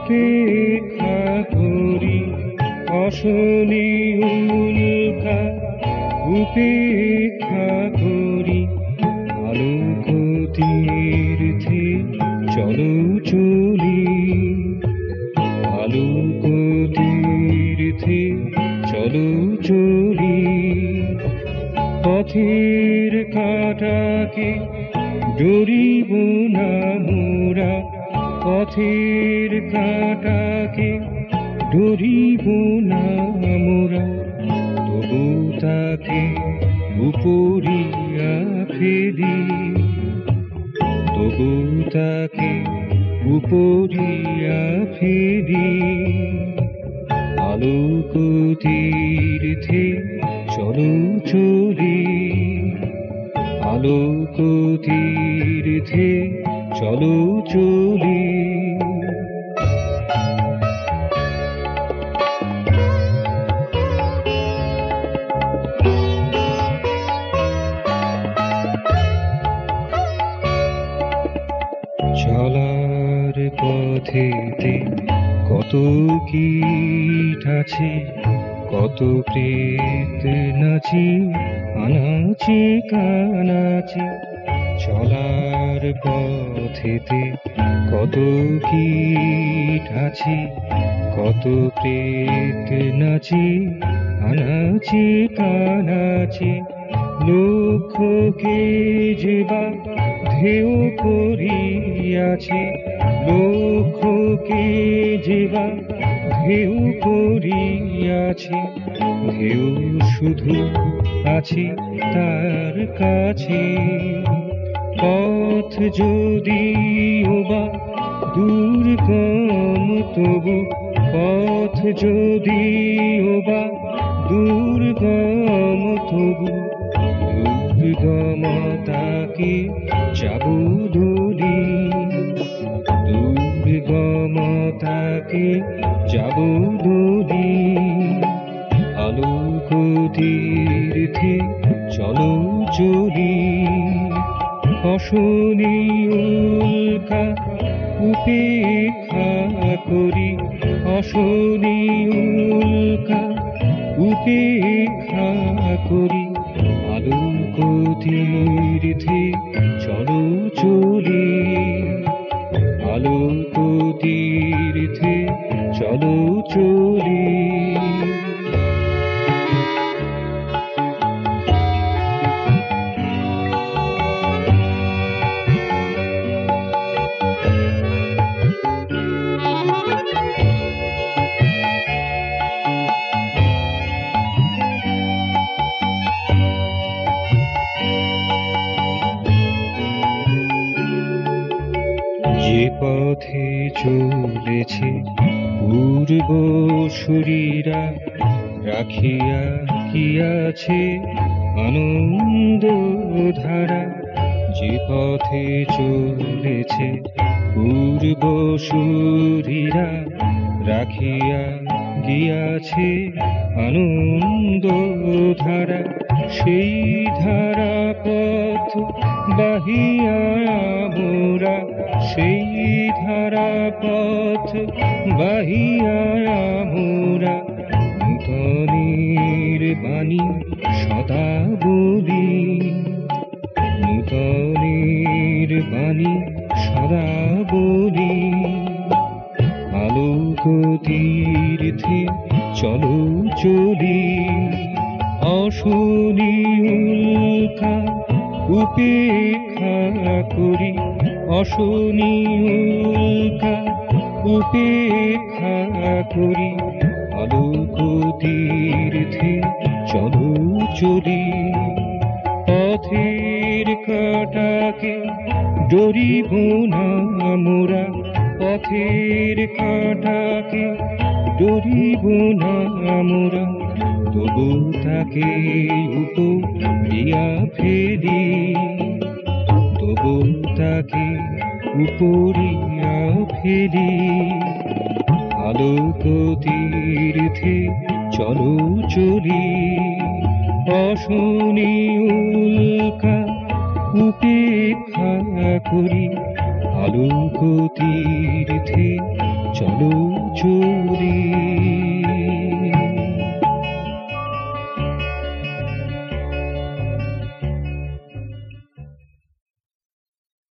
উপেক্ষা করি অশনি উল্কা, উপেক্ষা করি আলোক তীর্থে চলো চলি, আলোক তীর্থে চলো চলি। পথের কাঁটাকে ডরিব না মোরা, পথের কাঁটাকে ডরিব না মোরা, তবু তাকে উপরিয়া ফেলি, তবু তাকে উপরিয়া ফেলি। আলোক তীর্থে চলো চলি, আলোক তীর্থে চলো চলি। চলার পথেতে কত কীট আছে, কত প্রেত নাচে আনাচে কানাচে। চলার পথেতে কত কীট আছে, কত প্রেত নাচে আনাচে কানাচে। লক্ষ্যকে যে বা ধ্যেয় করিয়াছে, লক্ষ্যকে যে বা ধ্যেয় করিয়াছে। ধ্যেয় শুধু আছে তার কাছে, পথ যদিও বা দুর্গম তবু, পথ যদিও বা দুর্গম তবু, দুর্গমতাকে যাব দোলি, দুর্গমতাকে যাব দোলি। আলোক তীর্থে চলো চলি, অশনি উল্কা উপেক্ষা করি, অশনি উল্কা উপেক্ষা করি। আলোক তীর্থে চলো চলি, আলোক তীর্থে চলো চলি। যে পথে চলেছে পূর্বসূরীরা, রাখিয়া গিয়াছে আনন্দ ধারা। যে পথে চলেছে পূর্বসূরীরা, রাখিয়া গিয়াছে আনন্দ ধারা। সেই ধারা পথ বাহিয়া মোরা, সেই ধারা পথ বাহিয়া মোরা। নূতনের বাণী সদা বলি, নূতনের বাণী সদা বলি। আলোক তীর্থে চলো চলি, অশনি উল্কা উপেক্ষা করি, অশনি উল্কা উপেক্ষা করি। আলোক তীর্থে চলো চলি, পথের কাঁটাকে ডরিব না মোরা, পথের কাঁটাকে ডরিব না মোরা। তবু তাকে উপরিয়া ফেলি, তবু তাকে উপরিয়া ফেলি। আলোক তীর্থে চলো চলি, অশনি উল্কা উপেক্ষা করি। আলোক তীর্থে চলো চলি।